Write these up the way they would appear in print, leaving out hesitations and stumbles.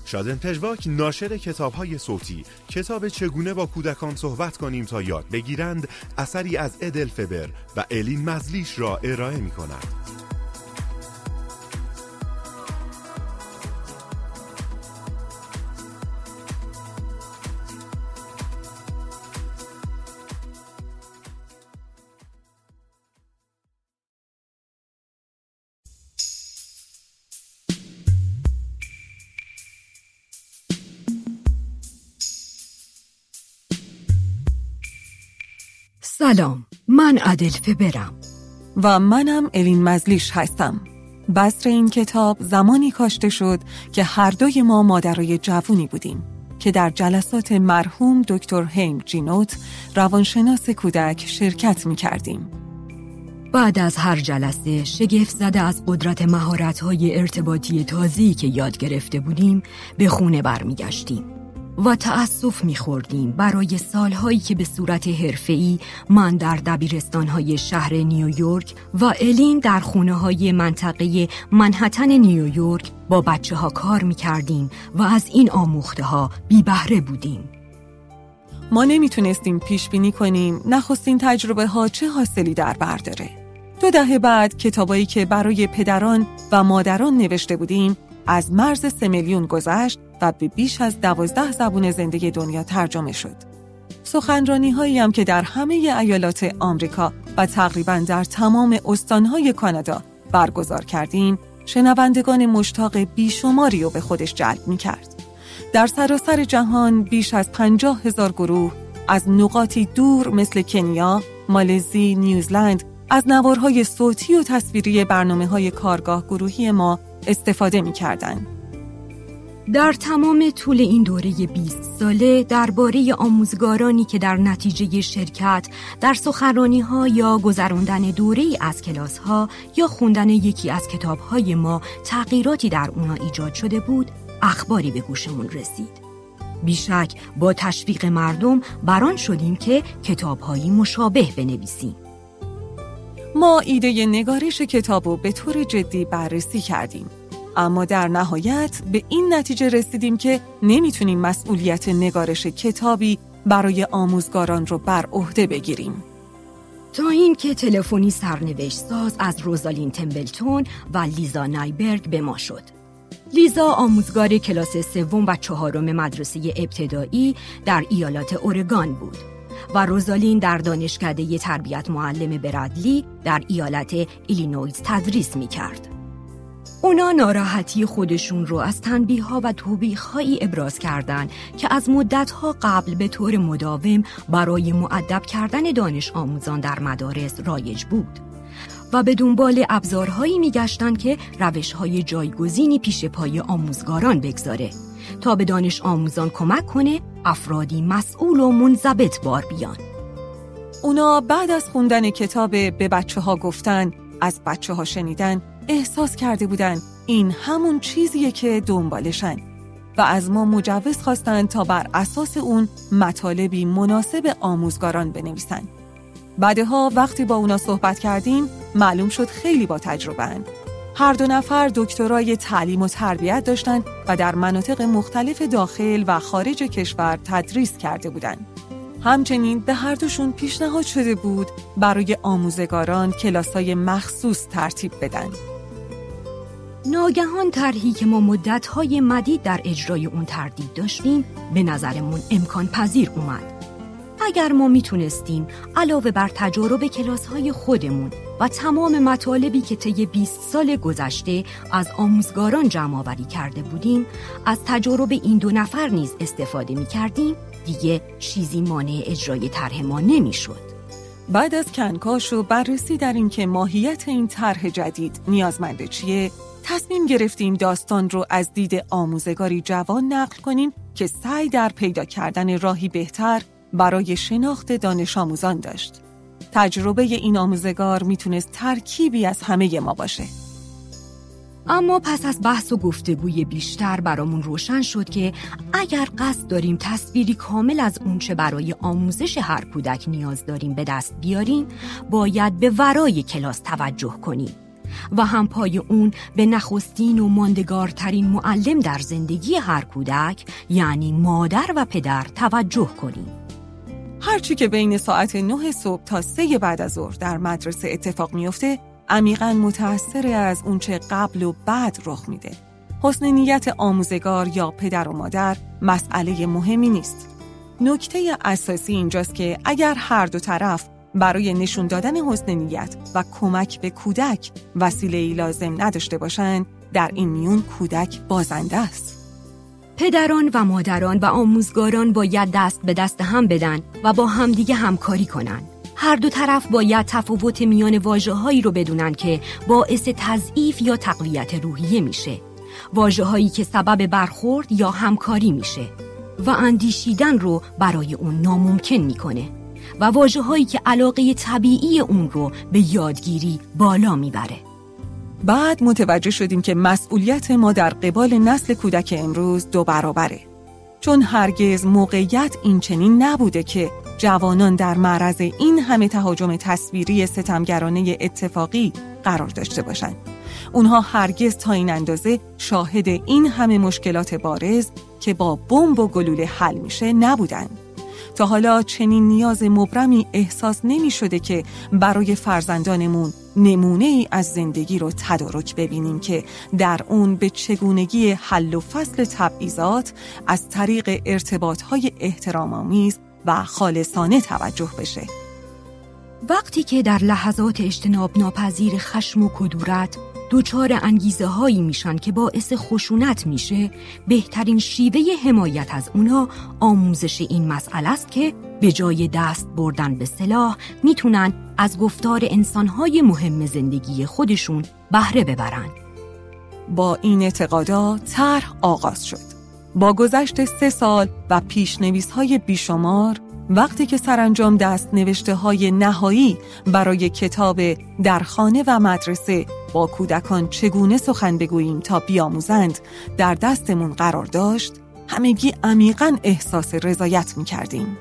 شادن پژواک ناشر کتاب‌های صوتی کتاب چگونه با کودکان صحبت کنیم تا یاد بگیرند اثری از ادل فبر و الین مزلیش را ارائه می‌کند. سلام، من ادل فبرم و منم الین مزلیش هستم. بذر این کتاب زمانی کاشته شد که هر دوی ما مادرای جوونی بودیم که در جلسات مرحوم دکتر هیم جینوت روانشناس کودک شرکت می کردیم. بعد از هر جلسه شگفت زده از قدرت مهارت‌های ارتباطی تازه‌ای که یاد گرفته بودیم به خونه برمیگشتیم و تأسف می‌خوردیم برای سالهایی که به صورت حرفه‌ای من در دبیرستان‌های شهر نیویورک و الین در خونه‌های منطقه منهتن نیویورک با بچه‌ها کار می‌کردیم و از این آموخته‌ها بی بهره بودیم. ما نمیتونستیم پیش بینی کنیم نخستین تجربه ها چه حاصلی در بر داره. 2 دهه بعد کتابایی که برای پدران و مادران نوشته بودیم از مرز 3 میلیون گذشت و به بیش از 12 زبان زنده دنیا ترجمه شد. سخنرانی هایی هم که در همه ایالات آمریکا و تقریباً در تمام استانهای کانادا برگزار کردیم، شنوندگان مشتاق بیشماری رو به خودش جلب می کرد. در سراسر جهان بیش از 50,000 گروه از نقاطی دور مثل کنیا، مالزی، نیوزلند از نوارهای صوتی و تصویری برنامه‌های کارگاه گروهی ما استفاده می‌کردند. در تمام طول این دوره 20 ساله درباره آموزگارانی که در نتیجه شرکت در سخنرانی‌ها یا گذراندن دوره‌ای از کلاس‌ها یا خوندن یکی از کتاب‌های ما تغییراتی در اونا ایجاد شده بود، اخباری به گوشمون رسید. بیشک با تشویق مردم بران شدیم که کتاب‌هایی مشابه بنویسیم. ما ایده نگارش کتابو به طور جدی بررسی کردیم، اما در نهایت به این نتیجه رسیدیم که نمیتونیم مسئولیت نگارش کتابی برای آموزگاران رو بر عهده بگیریم. تا این که تلفنی سرنوشت ساز از روزالین تمبلتون و لیزا نایبرگ به ما شد. لیزا آموزگار کلاس 3 و 4 مدرسه ابتدایی در ایالات اورگان بود و روزالین در دانشکده تربیت معلم برادلی در ایالت ایلینویز تدریس می‌کرد. اونا ناراحتی خودشون رو از تنبیه‌ها و توبیخ‌هایی ابراز کردند که از مدت‌ها قبل به طور مداوم برای مؤدب کردن دانش آموزان در مدارس رایج بود و به دنبال ابزارهایی می‌گشتن که روش‌های جایگزینی پیش پای آموزگاران بگذاره تا به دانش آموزان کمک کنه افرادی مسئول و منضبط بار بیان. اونا بعد از خوندن کتاب به بچه‌ها گفتن، از بچه‌ها شنیدن، احساس کرده بودن این همون چیزیه که دنبالشن و از ما مجوز خواستن تا بر اساس اون مطالبی مناسب آموزگاران بنویسن. بعدها وقتی با اونا صحبت کردیم معلوم شد خیلی با تجربه اند. هر 2 نفر دکترای تعلیم و تربیت داشتن و در مناطق مختلف داخل و خارج کشور تدریس کرده بودند. همچنین به هر دوشون پیشنهاد شده بود برای آموزگاران کلاسای مخصوص ترتیب بدن. ناگهان طرحی که ما مدت‌های مدید در اجرای اون تردید داشتیم به نظرمون امکان پذیر اومد. اگر ما میتونستیم علاوه بر تجارب کلاس‌های خودمون و تمام مطالبی که طی 20 سال گذشته از آموزگاران جمع‌آوری کرده بودیم از تجارب این 2 نفر نیز استفاده می‌کردیم، دیگه چیزی مانع اجرای طرح ما نمی‌شد. بعد از کنکاش و بررسی در این که ماهیت این طرح جدید نیازمند چیه، تصمیم گرفتیم داستان رو از دید آموزگاری جوان نقل کنیم که سعی در پیدا کردن راهی بهتر برای شناخت دانش آموزان داشت. تجربه این آموزگار میتونست ترکیبی از همه ما باشه. اما پس از بحث و گفتگوی بیشتر برامون روشن شد که اگر قصد داریم تصویری کامل از اونچه برای آموزش هر کودک نیاز داریم به دست بیاریم، باید به ورای کلاس توجه کنیم و هم پای اون به نخستین و ماندگارترین معلم در زندگی هر کودک، یعنی مادر و پدر توجه کنیم. هرچی که بین ساعت 9 صبح تا 3 بعد از ظهر در مدرسه اتفاق میفته عمیقاً متأثر از اونچه قبل و بعد رخ میده. حسن نیت آموزگار یا پدر و مادر مسئله مهمی نیست. نکته اساسی اینجاست که اگر هر دو طرف برای نشون دادن حسن نیت و کمک به کودک وسیله‌ای لازم نداشته باشند، در این میون کودک بازنده است. پدران و مادران و آموزگاران باید دست به دست هم بدن و با همدیگه همکاری کنن. هر دو طرف باید تفاوت میان واژه‌هایی رو بدونن که باعث تضعیف یا تقویت روحیه میشه، واژه‌هایی که سبب برخورد یا همکاری میشه و اندیشیدن رو برای اون ناممکن میکنه و واژه‌هایی که علاقه طبیعی اون رو به یادگیری بالا میبره. بعد متوجه شدیم که مسئولیت ما در قبال نسل کودک امروز 2 برابره. چون هرگز موقعیت این چنین نبوده که جوانان در معرض این همه تهاجم تصویری ستمگرانه اتفاقی قرار داشته باشند. اونها هرگز تا این اندازه شاهد این همه مشکلات بارز که با بمب و گلوله حل میشه نبودن. تا حالا چنین نیاز مبرمی احساس نمی شده که برای فرزندانمون نمونه ای از زندگی رو تدارک ببینیم که در اون به چگونگی حل و فصل تبعیضات از طریق ارتباطهای احترام‌آمیز و خالصانه توجه بشه. وقتی که در لحظات اجتناب ناپذیر خشم و کدورت دوچار انگیزه هایی میشن که باعث خشونت میشه، بهترین شیوه حمایت از اونا آموزش این مسئله است که به جای دست بردن به سلاح میتونن از گفتار انسانهای مهم زندگی خودشون بهره ببرن. با این اعتقادات طرح آغاز شد. با گذشت 3 سال و پیشنویس‌های بیشمار، وقتی که سرانجام دست نوشته‌های نهایی برای کتاب در خانه و مدرسه با کودکان چگونه سخن بگوییم تا بیاموزند در دستمون قرار داشت، همگی عمیقاً احساس رضایت می‌کردیم.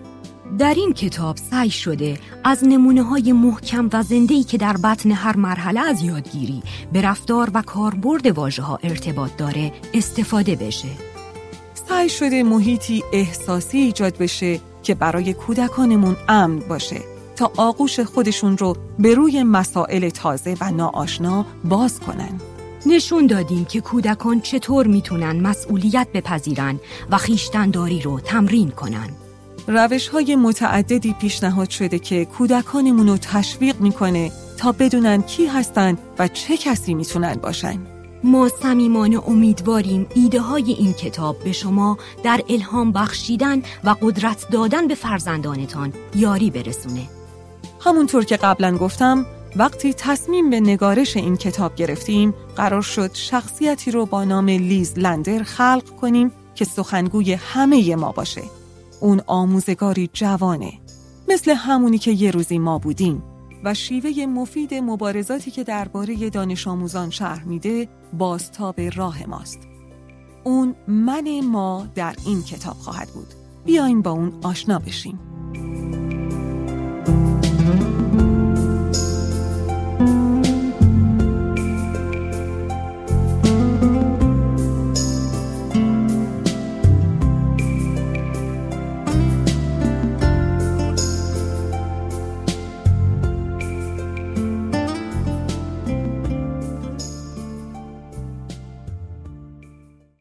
در این کتاب سعی شده از نمونه‌های محکم و زنده‌ای که در بطن هر مرحله از یادگیری به رفتار و کاربرد واژه‌ها ارتباط داره استفاده بشه. سعی شده محیطی احساسی ایجاد بشه که برای کودکانمون امن باشه تا آغوش خودشون رو به روی مسائل تازه و ناآشنا باز کنن. نشون دادیم که کودکان چطور میتونن مسئولیت بپذیرن و خویشتن‌داری رو تمرین کنن. روش‌های متعددی پیشنهاد شده که کودکانمون رو تشویق میکنه تا بدونن کی هستن و چه کسی میتونن باشن. ما صمیمانه امیدواریم ایده های این کتاب به شما در الهام بخشیدن و قدرت دادن به فرزندانتان یاری برسونه. همونطور که قبلا گفتم، وقتی تصمیم به نگارش این کتاب گرفتیم، قرار شد شخصیتی رو با نام لیز لندر خلق کنیم که سخنگوی همه ما باشه. اون آموزگاری جوانه، مثل همونی که یه روزی ما بودیم و شیوه مفید مبارزاتی که درباره دانش آموزان شرح میده بازتاب راه ماست. اون من ما در این کتاب خواهد بود. بیاین با اون آشنا بشیم.